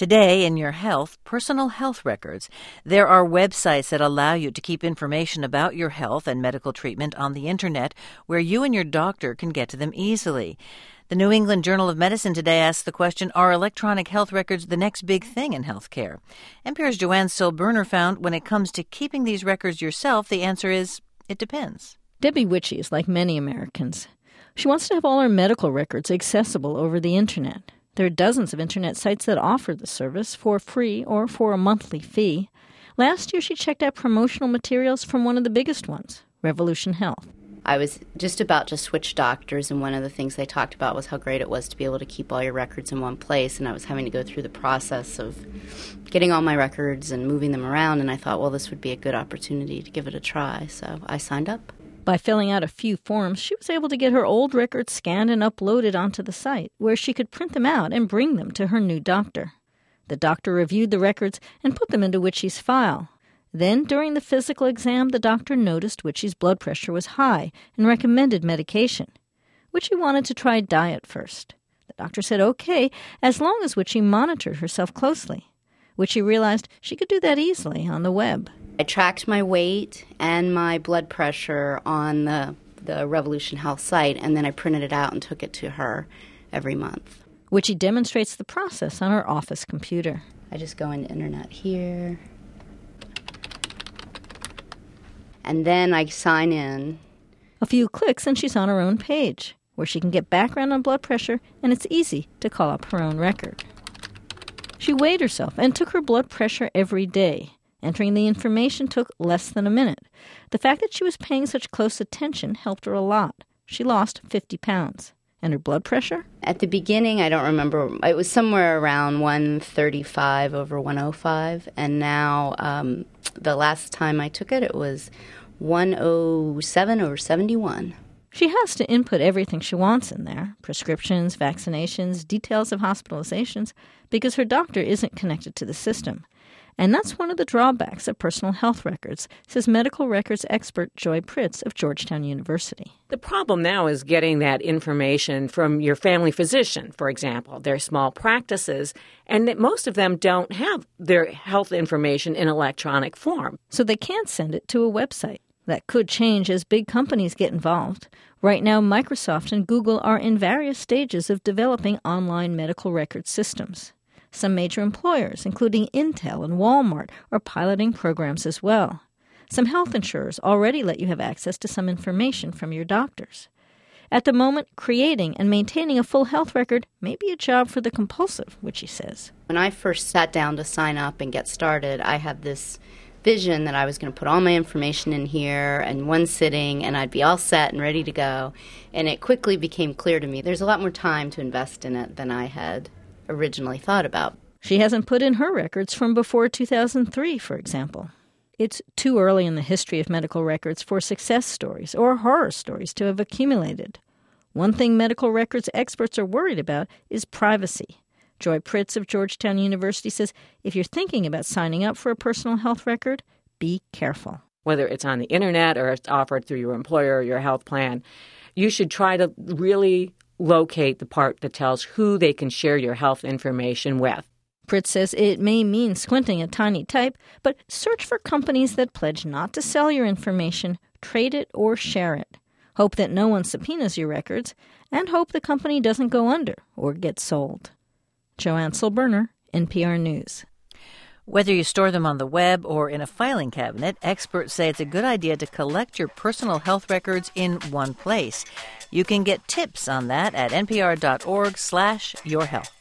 Today, in your health, personal health records. There are websites that allow you to keep information about your health and medical treatment on the Internet where you and your doctor can get to them easily. The New England Journal of Medicine today asks the question, are electronic health records the next big thing in healthcare? NPR's Joanne Silberner found when it comes to keeping these records yourself, the answer is, it depends. Debbie Witchey is like many Americans. She wants to have all her medical records accessible over the Internet. There are dozens of Internet sites that offer the service for free or for a monthly fee. Last year, she checked out promotional materials from one of the biggest ones, Revolution Health. I was just about to switch doctors, and one of the things they talked about was how great it was to be able to keep all your records in one place, and I was having to go through the process of getting all my records and moving them around, and I thought, well, this would be a good opportunity to give it a try, so I signed up. By filling out a few forms, she was able to get her old records scanned and uploaded onto the site, where she could print them out and bring them to her new doctor. The doctor reviewed the records and put them into Witchey's file. Then, during the physical exam, the doctor noticed Witchey's blood pressure was high and recommended medication. Witchey wanted to try diet first. The doctor said okay, as long as Witchey monitored herself closely. Witchey realized she could do that easily on the web. I tracked my weight and my blood pressure on the Revolution Health site, and then I printed it out and took it to her every month. Witchey demonstrates the process on her office computer. I just go into Internet here, and then I sign in. A few clicks and she's on her own page, where she can get background on blood pressure, and it's easy to call up her own record. She weighed herself and took her blood pressure every day. Entering the information took less than a minute. The fact that she was paying such close attention helped her a lot. She lost 50 pounds. And her blood pressure? At the beginning, I don't remember. It was somewhere around 135 over 105. And now, the last time I took it, it was 107 over 71. She has to input everything she wants in there, prescriptions, vaccinations, details of hospitalizations, because her doctor isn't connected to the system. And that's one of the drawbacks of personal health records, says medical records expert Joy Pritz of Georgetown University. The problem now is getting that information from your family physician, for example. They're small practices, and that most of them don't have their health information in electronic form. So they can't send it to a website. That could change as big companies get involved. Right now, Microsoft and Google are in various stages of developing online medical record systems. Some major employers, including Intel and Walmart, are piloting programs as well. Some health insurers already let you have access to some information from your doctors. At the moment, creating and maintaining a full health record may be a job for the compulsive, Witchey says. When I first sat down to sign up and get started, I had this vision that I was going to put all my information in here in one sitting and I'd be all set and ready to go. And it quickly became clear to me there's a lot more time to invest in it than I had originally thought about. She hasn't put in her records from before 2003, for example. It's too early in the history of medical records for success stories or horror stories to have accumulated. One thing medical records experts are worried about is privacy. Joy Pritz of Georgetown University says if you're thinking about signing up for a personal health record, be careful. Whether it's on the Internet or it's offered through your employer or your health plan, you should try to really locate the part that tells who they can share your health information with. Pritz says it may mean squinting at tiny type, but search for companies that pledge not to sell your information, trade it, or share it. Hope that no one subpoenas your records, and hope the company doesn't go under or get sold. Joanne Silberner, NPR News. Whether you store them on the web or in a filing cabinet, experts say it's a good idea to collect your personal health records in one place. You can get tips on that at npr.org/yourhealth.